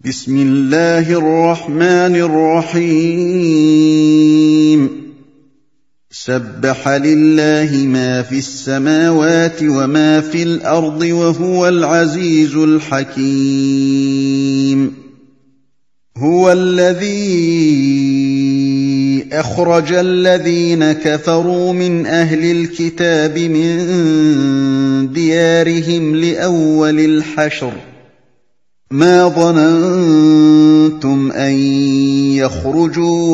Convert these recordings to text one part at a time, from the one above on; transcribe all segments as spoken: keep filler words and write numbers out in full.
بسم الله الرحمن الرحيم سبح لله ما في السماوات وما في الأرض وهو العزيز الحكيم هو الذي أخرج الذين كفروا من أهل الكتاب من ديارهم لأول الحشر ما ظننتم أن يخرجوا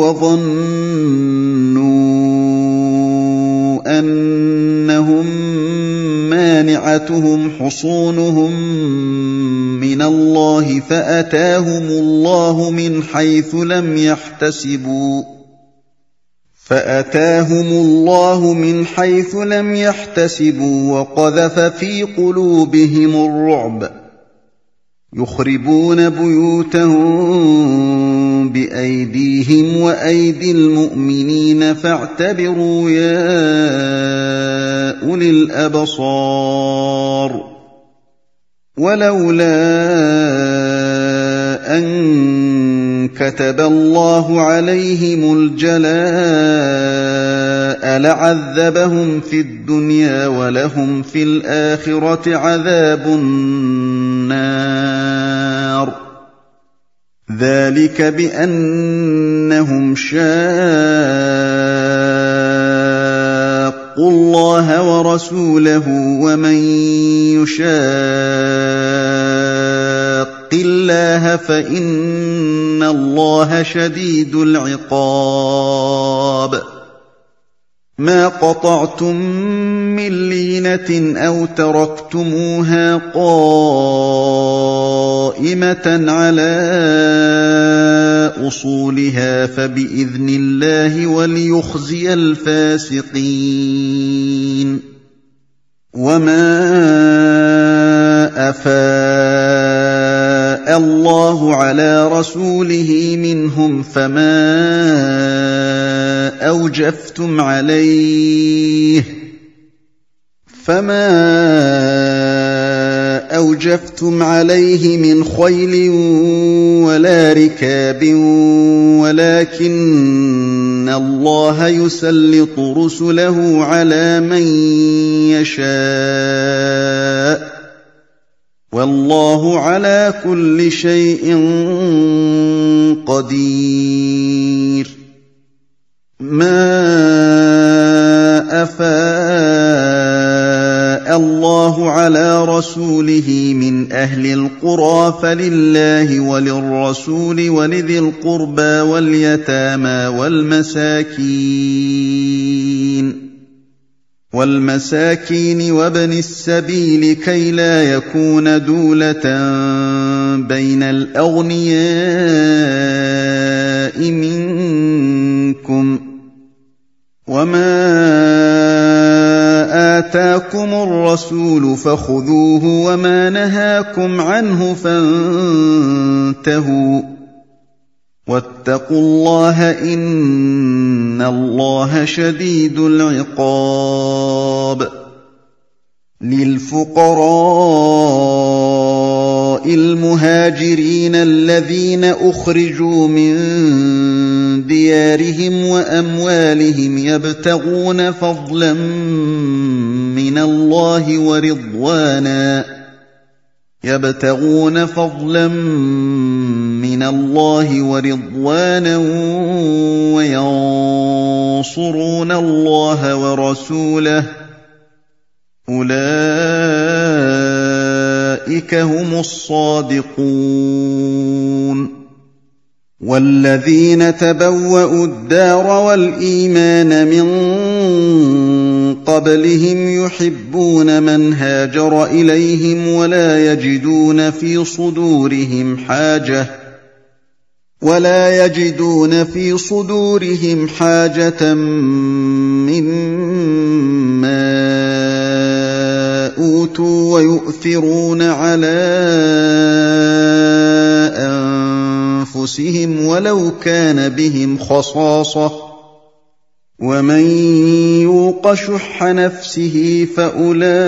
وظنوا أنهم مانعتهم حصونهم من الله فأتاهم الله من حيث لم يحتسبوا فأتاهم الله من حيث لم يحتسبوا وقذف في قلوبهم الرعب يخربون بيوتهم بأيديهم وأيدي المؤمنين فاعتبروا يا أولي الأبصار ولولا أن كتب الله عليهم الجلاء لعذبهم في الدنيا ولهم في الآخرة عذاب النار ذلك بأنهم شاقوا الله ورسوله ومن يشاق الله فإن الله شديد العقاب ما قطعتم من لينة أو تركتموها قائمة على أصولها فبإذن الله وليخزي الفاسقين وما أفاء الله على رسوله منهم فما أوجفتم عليه فما أوجفتم عليه من خيل ولا ركاب ولكن الله يسلط رسله على من يشاء والله على كل شيء قدير ما أفاء الله على رسوله من أهل القرى فلله وللرسول ولذي القربى واليتامى والمساكين والمساكين وابن السبيل كي لا يكون دولة بين الأغنياء منكم وما آتاكم الرسول فخذوه وما نهاكم عنه فانتهوا واتقوا الله إن الله شديد العقاب للفقراء المهاجرين الذين أخرجوا من ديارهم وأموالهم يبتغون فضلا من الله ورضوانا يبتغون فضلا من الله ورضوانا وينصرون الله ورسوله أولئك هم الصادقون والذين تبوأوا الدار والإيمان من قبلهم يحبون من هاجر إليهم ولا يجدون في صدورهم حاجة ولا يجدون في صدورهم حاجة مما أوتوا ويؤثرون على أنفسهم ولو كان بهم خصاصة ومن يوق شح نفسه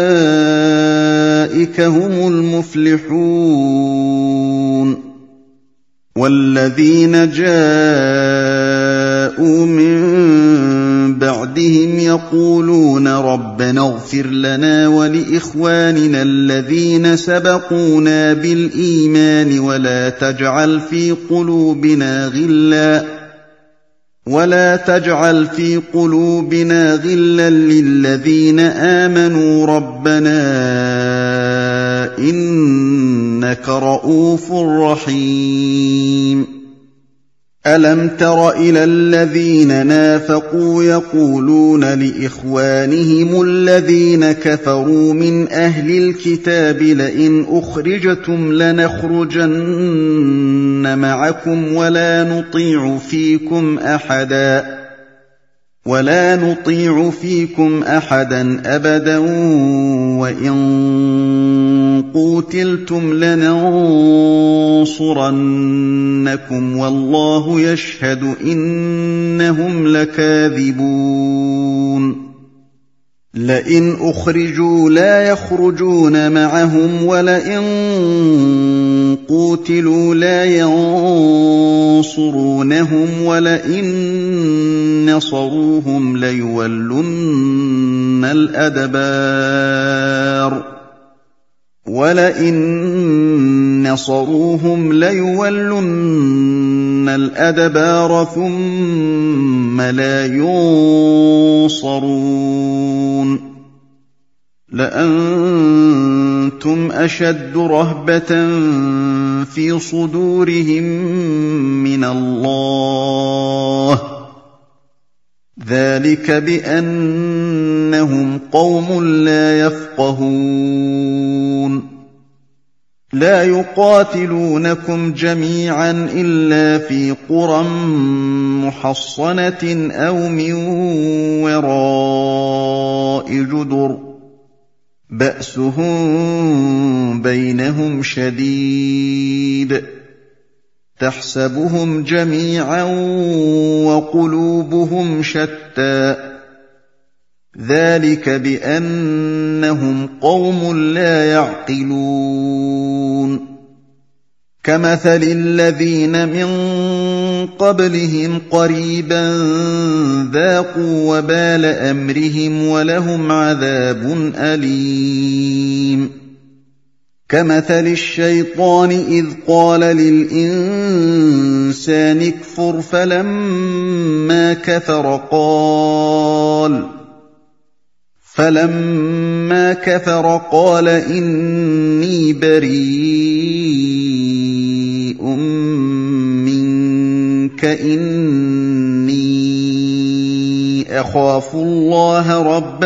فأولئك هم المفلحون وَالَّذِينَ جَاءُوا مِن بَعْدِهِمْ يَقُولُونَ رَبَّنَا اغْفِرْ لَنَا وَلِإِخْوَانِنَا الَّذِينَ سَبَقُونَا بِالْإِيمَانِ وَلَا تَجْعَلْ فِي قُلُوبِنَا غِلًّا وَلَا تَجْعَلْ فِي قُلُوبِنَا غِلًّا لِّلَّذِينَ آمَنُوا رَبَّنَا إِنَّكَ رَءُوفٌ رَّحِيمٌ أَلَمْ تَرَ إِلَى الَّذِينَ نَافَقُوا يَقُولُونَ لِإِخْوَانِهِمُ الَّذِينَ كَفَرُوا مِنْ أَهْلِ الْكِتَابِ لَئِنْ أُخْرِجْتُمْ لَنَخْرُجَنَّ مَعَكُمْ وَلَا نُطِيعُ فِيكُمْ أَحَدًا ولا نطيع فيكم أحدا أبدا وإن قوتلتم لننصرنكم والله يشهد إنهم لكاذبون لئن أخرجوا لا يخرجون معهم ولئن قوتلوا لا ينصرونهم ولئن نصروهم ليولن الأدبار ولئن نصروهم ليولن الأدبار ثم لا ينصرون لأنتم أشد رهبة في صدورهم من الله ذلك بأنهم قوم لا يفقهون لا يقاتلونكم جميعا إلا في قرى محصنة أو من وراء جدر بأسهم بينهم شديد تحسبهم جميعا وقلوبهم شتى ذلك بأنهم قوم لا يعقلون كمثل الذين من قبلهم قريبا ذاقوا وبال أمرهم ولهم عذاب أليم كمثل الشيطان إذ قال للإنسان اكفر فلما كفر قال فلما كفر قال إني بريء منك إني أخاف الله رب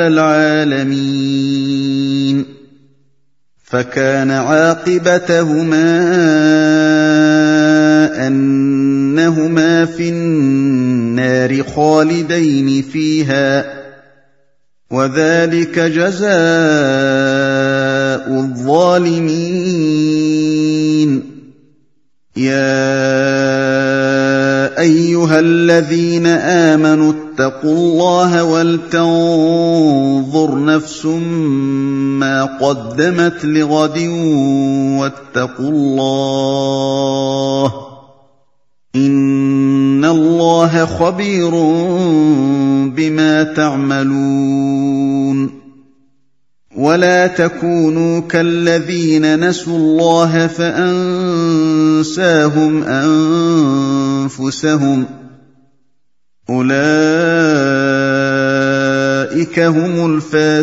العالمين فكان عاقبتهما أنهما في النار خالدين فيها وذلك جزاء الظالمين يا أيها الذين آمنوا اتقوا الله ولتنظر نفس ما قدمت لغد واتقوا الله إن الله خبير بما تعملون ولا تكونوا كالذين نسوا الله فأنساهم أنفسهم أولئك هم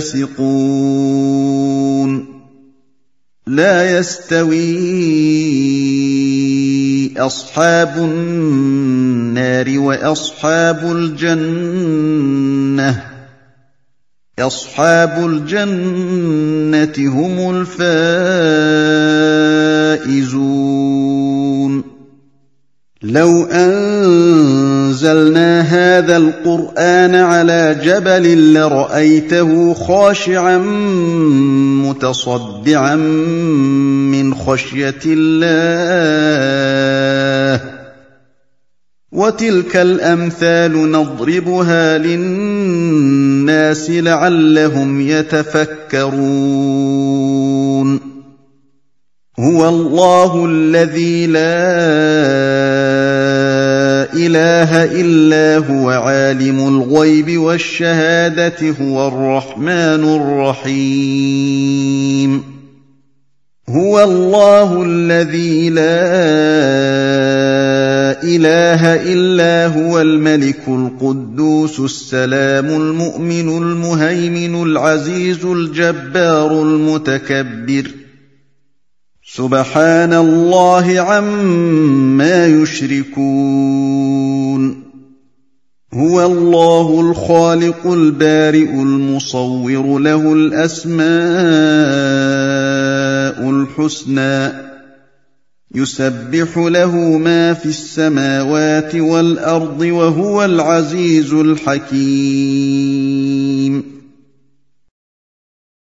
الفاسقون لا يستوي أصحاب النار وأصحاب الجنة أصحاب الجنة هم الفائزون لو أنزلنا هذا القرآن على جبل لرأيته خاشعا متصدعا من خشية الله وتلك الأمثال نضربها للناس لعلهم يتفكرون هو الله الذي لا إله إلا هو عالم الغيب والشهادة هو الرحمن الرحيم هو الله الذي لا إله إلا هو الملك القدوس السلام المؤمن المهيمن العزيز الجبار المتكبر سبحان الله عما يشركون هو الله الخالق البارئ المصور له الأسماء الحسنى يسبح له ما في السماوات والأرض وهو العزيز الحكيم